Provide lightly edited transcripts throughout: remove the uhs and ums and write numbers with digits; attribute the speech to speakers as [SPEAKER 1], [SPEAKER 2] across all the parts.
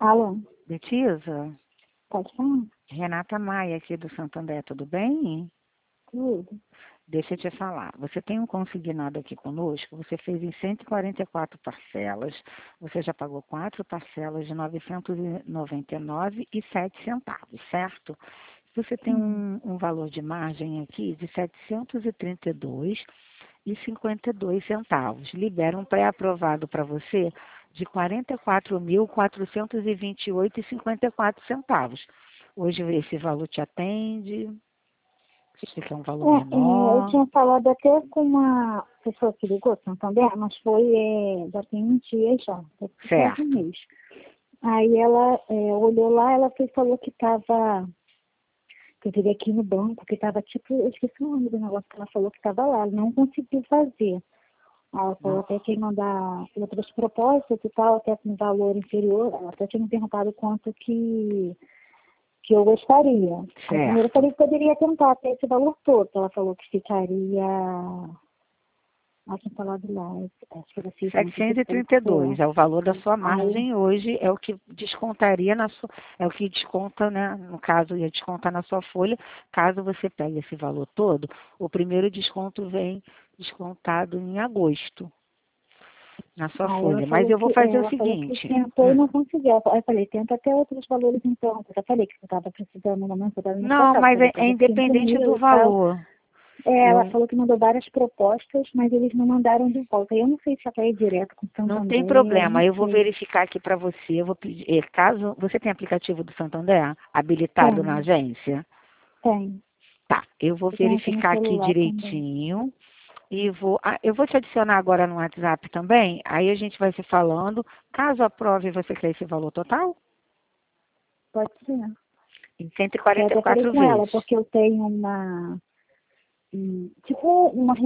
[SPEAKER 1] Alô,
[SPEAKER 2] Betisa,
[SPEAKER 1] pode falar?
[SPEAKER 2] Renata Maia aqui do Santander, tudo bem?
[SPEAKER 1] Tudo.
[SPEAKER 2] Deixa eu te falar, você tem um consignado aqui conosco, você fez em 144 parcelas, você já pagou 4 parcelas de 999,07 centavos, certo? Você tem
[SPEAKER 1] Sim.
[SPEAKER 2] um valor de margem aqui de 732,52 centavos. Libera um pré-aprovado para você de 44.428,54 centavos. Hoje esse valor te atende? Você quer um valor
[SPEAKER 1] Eu
[SPEAKER 2] menor?
[SPEAKER 1] tinha falado até com uma pessoa que ligou, Santander, mas já tem um dia já, deve ter quase um
[SPEAKER 2] Certo.
[SPEAKER 1] mês. Aí ela olhou lá, falou que eu teria que ir no banco, que estava tipo, eu esqueci o nome do negócio que ela falou que estava lá, ela não conseguiu fazer. Ela falou
[SPEAKER 2] Não.
[SPEAKER 1] até que ia mandar outras propostas e tal, até com valor inferior. Ela até tinha me perguntado quanto que eu gostaria. Aí primeiro eu
[SPEAKER 2] Certo.
[SPEAKER 1] falei que poderia tentar até esse valor todo. Ela falou que ficaria, tinha falado lá, acho que era 600 e pouco.
[SPEAKER 2] 732 é o valor da sua
[SPEAKER 1] Aí,
[SPEAKER 2] margem hoje, é o que descontaria na sua, é o que desconta, né? No caso, ia descontar na sua folha. Caso você pegue esse valor todo, o primeiro desconto vem descontado em agosto na sua
[SPEAKER 1] aí ela
[SPEAKER 2] folha. Mas
[SPEAKER 1] falou
[SPEAKER 2] eu vou
[SPEAKER 1] que
[SPEAKER 2] fazer o
[SPEAKER 1] ela falou que
[SPEAKER 2] seguinte.
[SPEAKER 1] tentou e não conseguiu. Aí eu falei, tenta até outros valores então. Eu já falei que você estava precisando no momento, eu estava no
[SPEAKER 2] Não,
[SPEAKER 1] total,
[SPEAKER 2] mas
[SPEAKER 1] falei
[SPEAKER 2] é
[SPEAKER 1] de 5
[SPEAKER 2] independente do
[SPEAKER 1] mil e tal.
[SPEAKER 2] valor.
[SPEAKER 1] Ela
[SPEAKER 2] Eu
[SPEAKER 1] falou que mandou várias propostas, mas eles não mandaram de volta. Eu não sei se ela ir direto com o
[SPEAKER 2] não tem
[SPEAKER 1] Santander, não
[SPEAKER 2] problema, eu vou
[SPEAKER 1] sei.
[SPEAKER 2] verificar aqui para você. Eu vou pedir, caso você tem aplicativo do Santander habilitado na
[SPEAKER 1] Tem,
[SPEAKER 2] agência,
[SPEAKER 1] tem.
[SPEAKER 2] tá? Eu vou
[SPEAKER 1] Eu tenho aqui no
[SPEAKER 2] verificar aqui
[SPEAKER 1] celular também.
[SPEAKER 2] direitinho e eu vou te adicionar agora no WhatsApp também. Aí a gente vai se falando. Caso aprove, você quer esse valor total?
[SPEAKER 1] Pode ser.
[SPEAKER 2] Em cento e
[SPEAKER 1] Eu
[SPEAKER 2] quarenta e
[SPEAKER 1] até falei
[SPEAKER 2] quatro
[SPEAKER 1] com ela,
[SPEAKER 2] vezes.
[SPEAKER 1] porque eu tenho tipo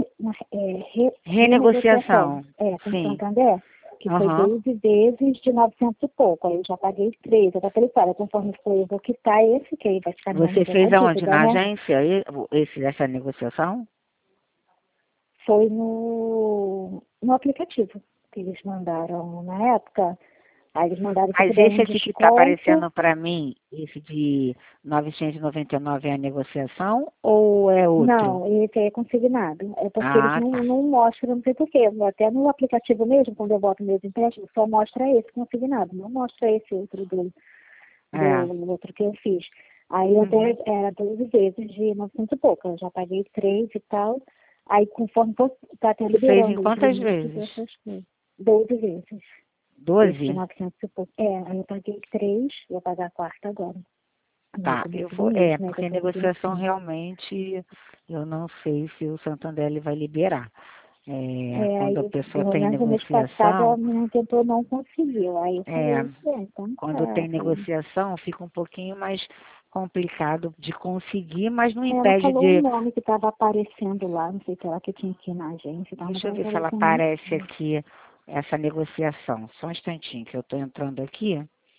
[SPEAKER 1] renegociação
[SPEAKER 2] Renegociação.
[SPEAKER 1] com o
[SPEAKER 2] Sim.
[SPEAKER 1] Santander, que foi
[SPEAKER 2] Aham.
[SPEAKER 1] 12 vezes de 900 e pouco. Aí eu já paguei 3. Eu até falei, cara, conforme for, eu vou quitar esse, que aí vai ficar no
[SPEAKER 2] Você
[SPEAKER 1] nível da
[SPEAKER 2] fez aonde?
[SPEAKER 1] dívida,
[SPEAKER 2] Na
[SPEAKER 1] né?
[SPEAKER 2] agência essa negociação?
[SPEAKER 1] Foi no aplicativo que eles mandaram na época. Aí eles mandaram que
[SPEAKER 2] Mas
[SPEAKER 1] puder
[SPEAKER 2] esse
[SPEAKER 1] um
[SPEAKER 2] aqui que está
[SPEAKER 1] desconto.
[SPEAKER 2] aparecendo para mim, esse de 999 é a negociação ou é outro?
[SPEAKER 1] Não, esse aí é consignado. É porque eles
[SPEAKER 2] Ah, tá.
[SPEAKER 1] não mostram, não sei porquê. Até no aplicativo mesmo, quando eu boto meus empréstimos, só mostra esse consignado, não mostra esse outro
[SPEAKER 2] É.
[SPEAKER 1] do outro que eu fiz. Aí eu
[SPEAKER 2] Uhum.
[SPEAKER 1] era 12 vezes de 900 e pouco. Eu já paguei 3 e tal. Aí conforme está até
[SPEAKER 2] Você fez em
[SPEAKER 1] liberando, eles
[SPEAKER 2] quantas
[SPEAKER 1] limitam
[SPEAKER 2] vezes?
[SPEAKER 1] essas coisas. 12 vezes. Esse de
[SPEAKER 2] 12.
[SPEAKER 1] 900 e pouco. Aí eu paguei 3, vou pagar a quarta agora. No
[SPEAKER 2] Tá, eu
[SPEAKER 1] começo do
[SPEAKER 2] vou.
[SPEAKER 1] mês, né? Que eu
[SPEAKER 2] Porque
[SPEAKER 1] tô no
[SPEAKER 2] negociação
[SPEAKER 1] finalzinho.
[SPEAKER 2] realmente eu não sei se o Santander ele vai liberar. Quando a
[SPEAKER 1] Aí,
[SPEAKER 2] pessoa
[SPEAKER 1] pelo
[SPEAKER 2] tem
[SPEAKER 1] menos no mês passado, a
[SPEAKER 2] negociação,
[SPEAKER 1] menina tentou, não conseguiu. Aí eu
[SPEAKER 2] é,
[SPEAKER 1] falei, então
[SPEAKER 2] quando
[SPEAKER 1] tá.
[SPEAKER 2] tem negociação fica um pouquinho mais complicado de conseguir, mas não
[SPEAKER 1] Ela
[SPEAKER 2] impede
[SPEAKER 1] falou um
[SPEAKER 2] de.
[SPEAKER 1] nome que estava aparecendo lá, não sei se era que tinha aqui na agência e tal, mas
[SPEAKER 2] Deixa eu
[SPEAKER 1] ela
[SPEAKER 2] ver se
[SPEAKER 1] falou
[SPEAKER 2] ela
[SPEAKER 1] que eu não
[SPEAKER 2] aparece
[SPEAKER 1] sei.
[SPEAKER 2] aqui, essa negociação. Só um instantinho que eu estou entrando aqui.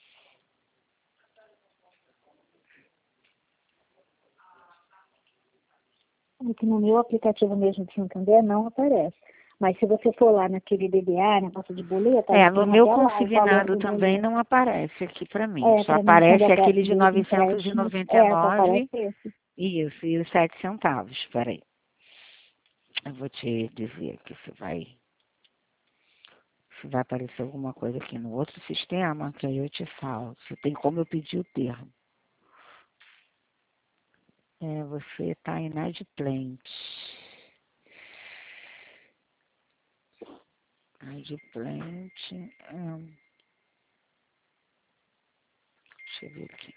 [SPEAKER 1] É que no meu aplicativo mesmo de Santander não aparece. Mas se você for lá naquele DDA, negócio de boleto, aí
[SPEAKER 2] No
[SPEAKER 1] tem
[SPEAKER 2] meu
[SPEAKER 1] até lá o valor
[SPEAKER 2] consignado
[SPEAKER 1] do
[SPEAKER 2] também
[SPEAKER 1] boleto.
[SPEAKER 2] não aparece aqui para mim. Só
[SPEAKER 1] Para mim, quando
[SPEAKER 2] aparece
[SPEAKER 1] é
[SPEAKER 2] aquele de
[SPEAKER 1] dos
[SPEAKER 2] novecentos e
[SPEAKER 1] empréstimos,
[SPEAKER 2] noventa e
[SPEAKER 1] só aparece
[SPEAKER 2] nove
[SPEAKER 1] esse.
[SPEAKER 2] Isso, e os 7 centavos. Espera aí. Eu vou te dizer aqui se vai aparecer alguma coisa aqui no outro sistema, que aí eu te falo. Se tem como eu pedir o termo. Você está inadimplente. Inadimplente. Deixa eu ver aqui.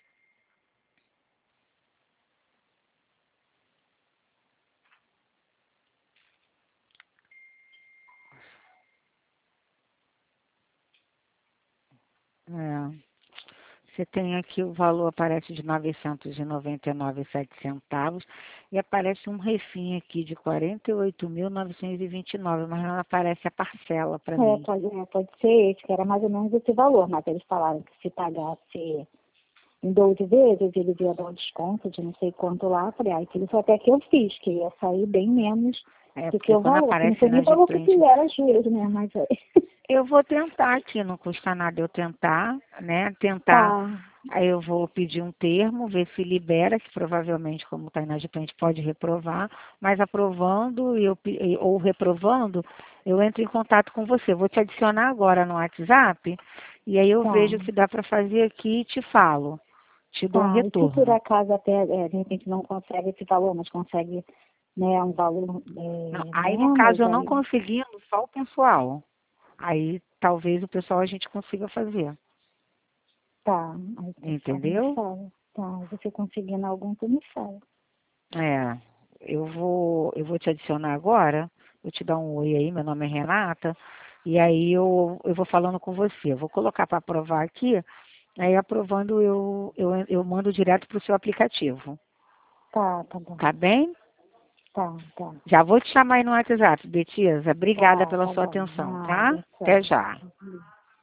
[SPEAKER 2] Você tem aqui o valor, aparece de 999,07 centavos e aparece um refim aqui de 48.929, mas não aparece a parcela para mim.
[SPEAKER 1] Pode ser esse, que era mais ou menos esse valor, mas eles falaram que se pagasse em 12 vezes, ele ia dar um desconto de não sei quanto lá. Eu falei, aquilo foi até que eu fiz, que ia sair bem menos do que
[SPEAKER 2] Porque
[SPEAKER 1] o
[SPEAKER 2] quando
[SPEAKER 1] valor, que não
[SPEAKER 2] aparece
[SPEAKER 1] foi nem o valor que
[SPEAKER 2] inadimplente,
[SPEAKER 1] fizeram as juros, né? Mas
[SPEAKER 2] Eu vou tentar aqui, não custa nada eu tentar, né? Tentar.
[SPEAKER 1] Tá,
[SPEAKER 2] Aí eu vou pedir um termo, ver se libera, que provavelmente, como está inadimplente, pode reprovar, mas aprovando ou reprovando, eu entro em contato com você. Vou te adicionar agora no WhatsApp e aí eu
[SPEAKER 1] tá,
[SPEAKER 2] vejo o que dá para fazer aqui e te falo. Te dou um
[SPEAKER 1] tá. E se por
[SPEAKER 2] retorno.
[SPEAKER 1] acaso até, de repente, não consegue esse valor, mas consegue, né, um valor
[SPEAKER 2] Não, aí, no
[SPEAKER 1] menos,
[SPEAKER 2] caso, eu não
[SPEAKER 1] aí,
[SPEAKER 2] conseguindo, só o pessoal. Aí talvez o pessoal a gente consiga fazer.
[SPEAKER 1] tá. Aí o pessoal me
[SPEAKER 2] Entendeu?
[SPEAKER 1] fala. Tá, você conseguindo algum, tu me fala.
[SPEAKER 2] É, eu vou te adicionar agora, vou te dar um oi aí, meu nome é Renata, e aí eu vou falando com você. Eu vou colocar para aprovar aqui, aí aprovando eu mando direto para o seu aplicativo.
[SPEAKER 1] Tá, tá bom.
[SPEAKER 2] Tá bem?
[SPEAKER 1] Tá, tá.
[SPEAKER 2] Já vou te chamar aí no WhatsApp, Betiza. Obrigada
[SPEAKER 1] Tá,
[SPEAKER 2] pela
[SPEAKER 1] tá
[SPEAKER 2] sua
[SPEAKER 1] bom.
[SPEAKER 2] atenção, tá?
[SPEAKER 1] Nada,
[SPEAKER 2] Até
[SPEAKER 1] tchau.
[SPEAKER 2] já.